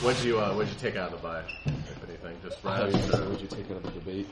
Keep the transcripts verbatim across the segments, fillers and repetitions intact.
What'd you uh, What'd you take out of the bye? If anything, just I what'd you take out of the debate?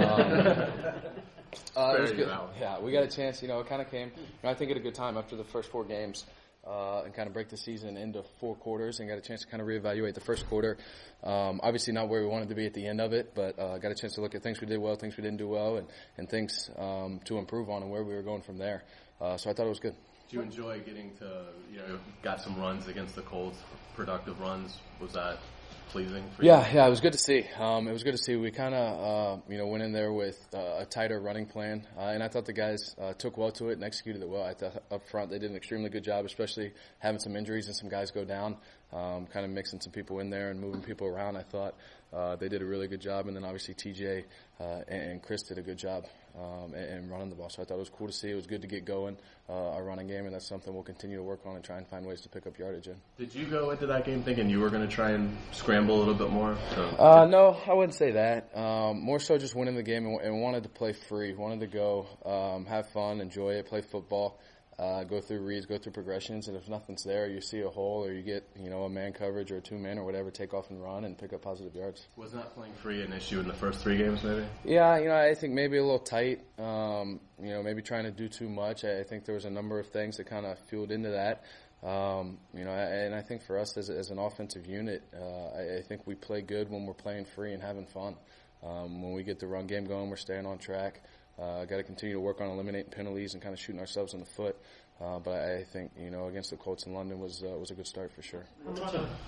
Um, uh, it was good. Yeah, we got a chance. You know, it kind of came. You know, I think at a good time after the first four games. Uh, and kind of break the season into four quarters and got a chance to kind of reevaluate the first quarter. Um, obviously not where we wanted to be at the end of it, but uh, got a chance to look at things we did well, things we didn't do well, and, and things um, to improve on and where we were going from there. Uh, so I thought it was good. Did you enjoy getting to, you know, got some runs against the Colts, productive runs? Was that pleasing for you? Yeah, yeah, it was good to see. Um, it was good to see. We kind of, uh, you know, went in there with uh, a tighter running plan, uh, and I thought the guys uh, took well to it and executed it well. I thought up front they did an extremely good job, especially having some injuries and some guys go down, um, kind of mixing some people in there and moving people around. I thought uh, they did a really good job, and then obviously T J uh, and, and Chris did a good job um, and, and running the ball. So I thought it was cool to see. It was good to get going, uh, our running game, and that's something we'll continue to work on and try and find ways to pick up yardage in. Did you go into that game thinking you were going to try and scramble a little bit more? So, uh, no, I wouldn't say that. Um, more so just winning the game and, and wanted to play free, wanted to go, um, have fun, enjoy it, play football, uh, go through reads, go through progressions, and if nothing's there, you see a hole or you get, you know, a man coverage or a two-man or whatever, take off and run and pick up positive yards. Was not playing free an issue in the first three games maybe? Yeah, you know, I think maybe a little tight, um, you know, maybe trying to do too much. I, I think there was a number of things that kind of fueled into that. Um, you know, and I think for us as, as an offensive unit, uh, I, I think we play good when we're playing free and having fun. Um, when we get the run game going, we're staying on track. Uh, got to continue to work on eliminating penalties and kind of shooting ourselves in the foot. Uh, but I think, you know, against the Colts in London was uh, was a good start for sure. A ton of,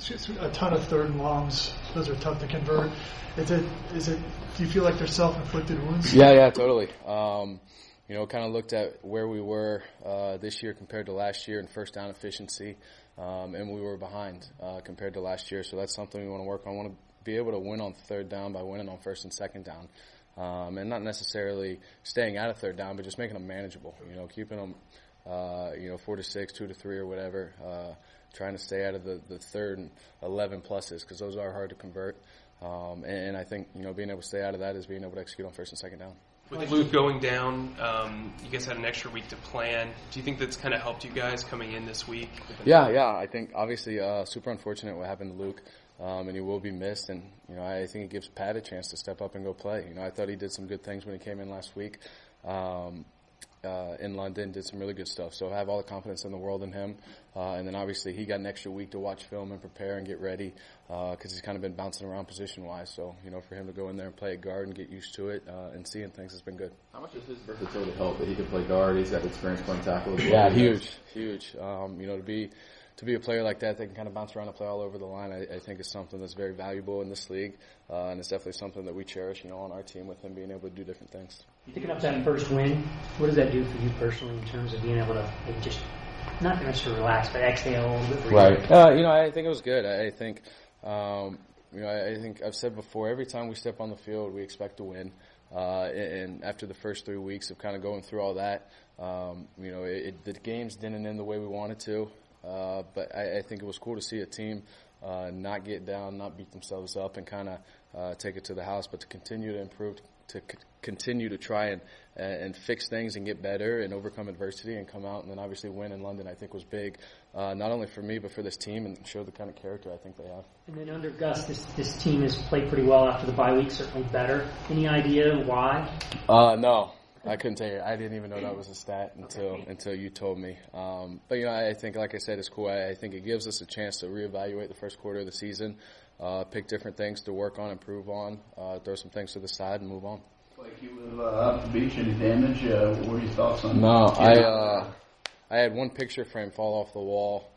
a ton of third and longs. Those are tough to convert. Is it? Is it? Do you feel like they're self-inflicted wounds? Yeah, yeah, totally. Um, you know, kind of looked at where we were uh, this year compared to last year in first down efficiency, um, and we were behind uh, compared to last year. So that's something we want to work on. We want to be able to win on third down by winning on first and second down, um, and not necessarily staying out of third down, but just making them manageable. You know, keeping them. Uh, you know, four to six, two to three, or whatever. Uh, trying to stay out of the, the third and eleven pluses because those are hard to convert. Um, and, and I think you know being able to stay out of that is being able to execute on first and second down. With Luke going down, um, you guys had an extra week to plan. Do you think that's kind of helped you guys coming in this week? Yeah, yeah. I think obviously uh, super unfortunate what happened to Luke, um, and he will be missed. And you know, I think it gives Pat a chance to step up and go play. You know, I thought he did some good things when he came in last week. Um, Uh, in London, did some really good stuff. So I have all the confidence in the world in him. Uh, and then obviously he got an extra week to watch film and prepare and get ready because uh, he's kind of been bouncing around position-wise. So, you know, for him to go in there and play at guard and get used to it uh, and seeing things has been good. How much does his versatility help that he can play guard? He's got experience playing tackle as well. Yeah, huge, huge. Um, you know, to be to be a player like that that can kind of bounce around and play all over the line, I, I think is something that's very valuable in this league. Uh, and it's definitely something that we cherish, you know, on our team with him being able to do different things. Picking up that first win, what does that do for you personally in terms of being able to maybe just not necessarily relax, but exhale a little bit? For right. You? Uh, you know, I think it was good. I, I think, um, you know, I, I think I've said before, every time we step on the field, we expect to win. Uh, and after the first three weeks of kind of going through all that, um, you know, it, it, the games didn't end the way we wanted to. Uh, but I, I think it was cool to see a team uh, not get down, not beat themselves up, and kind of uh, take it to the house, but to continue to improve, to c- continue to try and and fix things and get better and overcome adversity and come out and then obviously win in London. I think was big, uh, not only for me but for this team and show the kind of character I think they have. And then under Gus, this this team has played pretty well after the bye week, certainly better. Any idea why? Uh, no. I couldn't tell you. I didn't even know that was a stat until until you told me. Um, but, you know, I think, like I said, it's cool. I, I think it gives us a chance to reevaluate the first quarter of the season, uh, pick different things to work on, improve on, uh, throw some things to the side, and move on. Like you live uh, up the beach, any damage? Uh, what are your thoughts on that? No, I, uh, I had one picture frame fall off the wall.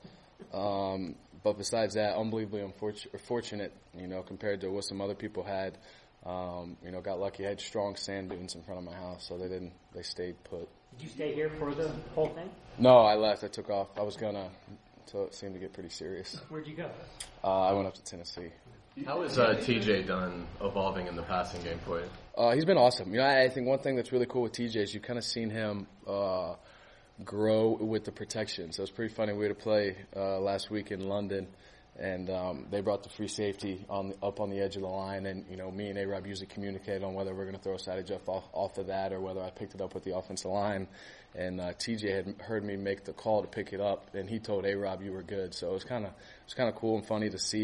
Um, but besides that, unbelievably unfortunate, you know, compared to what some other people had. Um, you know, got lucky. I had strong sand dunes in front of my house, so they didn't. They stayed put. Did you stay here for the whole thing? No, I left. I took off. I was gonna, until it seemed to get pretty serious. Where'd you go? Uh, I went up to Tennessee. How is uh, T J done evolving in the passing game for you? Uh, he's been awesome. You know, I, I think one thing that's really cool with T J is you've kind of seen him uh, grow with the protection. So it's pretty funny. We had a play uh, last week in London. And um, they brought the free safety on the, up on the edge of the line, and you know, me and A-Rob usually communicate on whether we're going to throw a side adjust off, off of that or whether I picked it up with the offensive line. And uh, T J had heard me make the call to pick it up, and he told A-Rob you were good. So it was kind of it was kind of cool and funny to see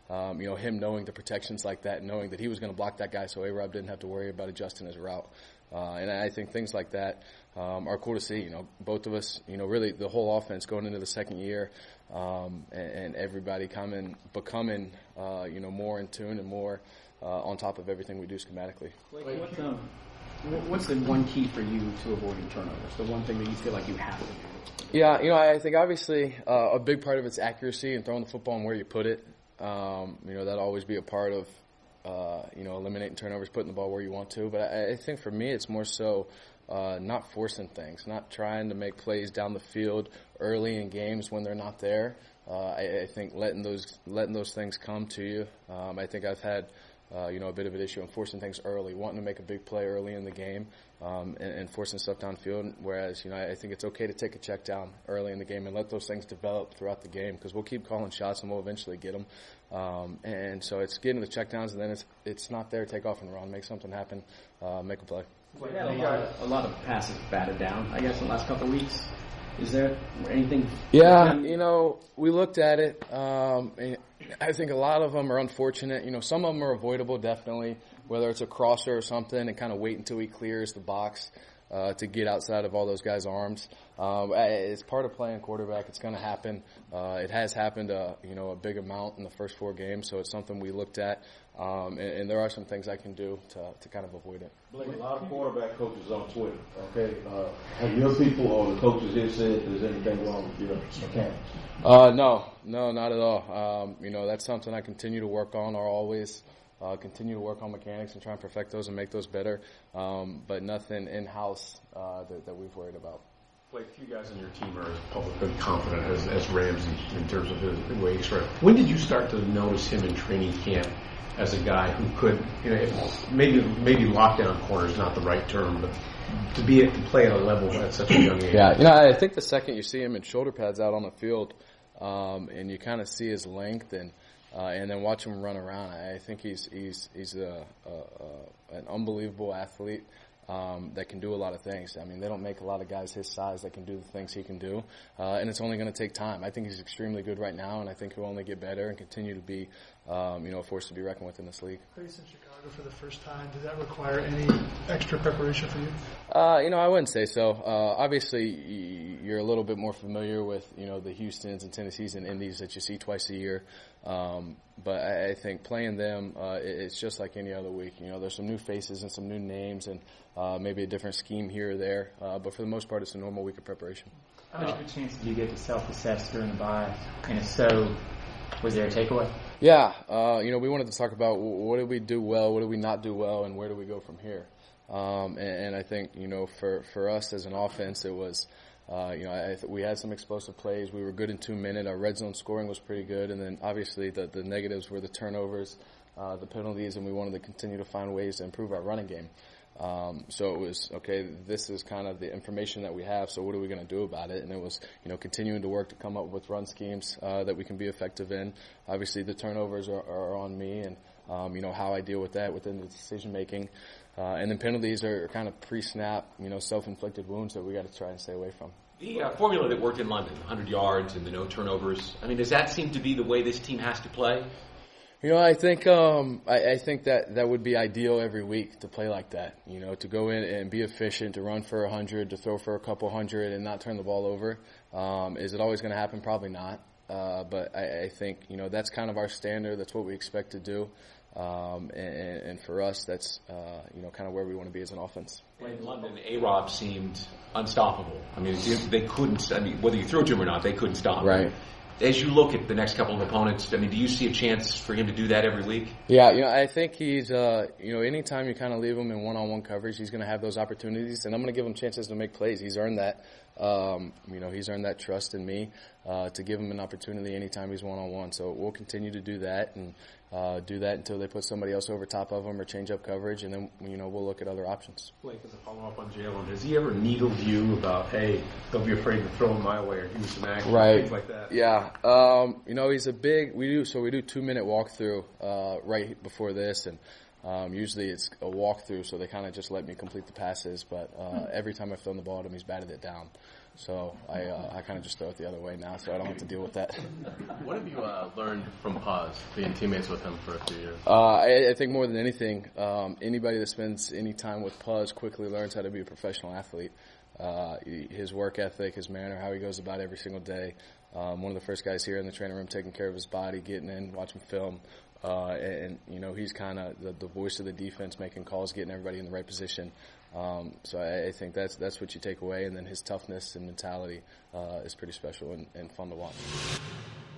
um, you know, him knowing the protections like that, knowing that he was going to block that guy so A-Rob didn't have to worry about adjusting his route. Uh, and I think things like that um, are cool to see. You know, both of us, you know, really the whole offense going into the second year, um, and, and everybody coming, becoming, uh, you know, more in tune and more uh, on top of everything we do schematically. Like, what, um, what's the one key for you to avoiding turnovers? The one thing that you feel like you have to do? Yeah, you know, I think obviously uh, a big part of it's accuracy and throwing the football and where you put it. Um, you know, that'll always be a part of, uh, you know, eliminating turnovers, putting the ball where you want to. But I, I think for me, it's more so uh, not forcing things, not trying to make plays down the field early in games when they're not there. Uh, I, I think letting those letting those things come to you. Um, I think I've had, uh, you know, a bit of an issue in forcing things early, wanting to make a big play early in the game, um, and, and forcing stuff downfield. Whereas, you know, I think it's okay to take a check down early in the game and let those things develop throughout the game, because we'll keep calling shots and we'll eventually get them. Um, and so it's getting the check downs, and then it's it's not there. Take off and run, make something happen, uh, make a play. We had a lot, of, a lot of passes batted down, I guess, in the last couple of weeks. Is there anything? Yeah, you know, we looked at it. Um, and I think a lot of them are unfortunate. You know, some of them are avoidable, definitely, whether it's a crosser or something, and kind of wait until he clears the box uh, to get outside of all those guys' arms. Um, it's part of playing quarterback. It's going to happen. Uh, it has happened, uh, you know, a big amount in the first four games, so it's something we looked at. Um, and, and there are some things I can do to, to kind of avoid it. Blake, a lot of quarterback coaches on Twitter, okay? Uh, have your people or the coaches here said there's anything wrong with your mechanics? Uh, no, no, not at all. Um, you know, that's something I continue to work on, or always uh, continue to work on mechanics and try and perfect those and make those better. Um, but nothing in-house uh, that, that we've worried about. Blake, you guys on your team are as publicly confident as, as Ramsey in terms of his, the way he expressed. When did you start to notice him in training camp as a guy who could, you know, if maybe maybe lockdown corner is not the right term, but to be to play at a level at such a young age? Yeah, you know, I think the second you see him in shoulder pads out on the field, um, and you kind of see his length and uh, and then watch him run around, I think he's he's he's a, a, a an unbelievable athlete. Um, that can do a lot of things. I mean, they don't make a lot of guys his size that can do the things he can do, uh, and it's only going to take time. I think he's extremely good right now, and I think he'll only get better and continue to be, um, you know, a force to be reckoned with in this league. Facing Chicago for the first time, does that require any extra preparation for you? Uh, you know, I wouldn't say so. Uh, obviously, you're a little bit more familiar with, you know, the Houstons and Tennessees and Indies that you see twice a year. Um, but I, I think playing them, uh, it's just like any other week. You know, there's some new faces and some new names and uh, maybe a different scheme here or there. Uh, but for the most part, it's a normal week of preparation. How much of a chance did you get to self-assess during the bye? And if so, was there a takeaway? Yeah. Uh, you know, we wanted to talk about what did we do well, what did we not do well, and where do we go from here. Um, and, and I think, you know, for, for us as an offense, it was, uh, you know, I th- we had some explosive plays. We were good in two minutes. Our red zone scoring was pretty good. And then obviously the, the negatives were the turnovers, uh, the penalties, and we wanted to continue to find ways to improve our running game. Um, so it was, okay, this is kind of the information that we have, so what are we going to do about it? And it was, you know, continuing to work to come up with run schemes uh, that we can be effective in. Obviously the turnovers are, are on me and, um, you know, how I deal with that within the decision-making. Uh, and then penalties are kind of pre-snap, you know, self-inflicted wounds that we got to try and stay away from. The uh, formula that worked in London, one hundred yards and the no turnovers, I mean, does that seem to be the way this team has to play? You know, I think um, I, I think that that would be ideal every week to play like that. You know, to go in and be efficient, to run for a hundred, to throw for a couple hundred, and not turn the ball over. Um, is it always going to happen? Probably not. Uh, but I, I think you know that's kind of our standard. That's what we expect to do. Um, and, and for us, that's uh, you know kind of where we want to be as an offense. In London, A-Rob seemed unstoppable. I mean, they couldn't. I mean, whether you threw to him or not, they couldn't stop him. Right. As you look at the next couple of opponents, I mean, do you see a chance for him to do that every week? Yeah, you know, I think he's, uh, you know, anytime you kind of leave him in one-on-one coverage, he's going to have those opportunities, and I'm going to give him chances to make plays. He's earned that, um, you know, he's earned that trust in me uh, to give him an opportunity anytime he's one-on-one. So we'll continue to do that and uh, do that until they put somebody else over top of him or change up coverage, and then, you know, we'll look at other options. Blake, as a follow-up on Jalen, has he ever needled you about, hey, don't be afraid to throw him my way or do some action, right. things like that? Yeah. Um, you know, he's a big, we do, so we do two-minute walkthrough uh, right before this, and um, usually it's a walkthrough, so they kind of just let me complete the passes, but uh, every time I've thrown the ball at him, he's batted it down. So I uh, I kind of just throw it the other way now, so I don't have to deal with that. What have you uh, learned from Paz, being teammates with him for a few years? Uh, I, I think more than anything, um, anybody that spends any time with Paz quickly learns how to be a professional athlete. Uh, his work ethic, his manner, how he goes about every single day. Um, one of the first guys here in the training room taking care of his body, getting in, watching film. Uh, and, and, you know, he's kind of the, the voice of the defense, making calls, getting everybody in the right position. Um, so I, I think that's that's what you take away. And then his toughness and mentality uh, is pretty special and, and fun to watch.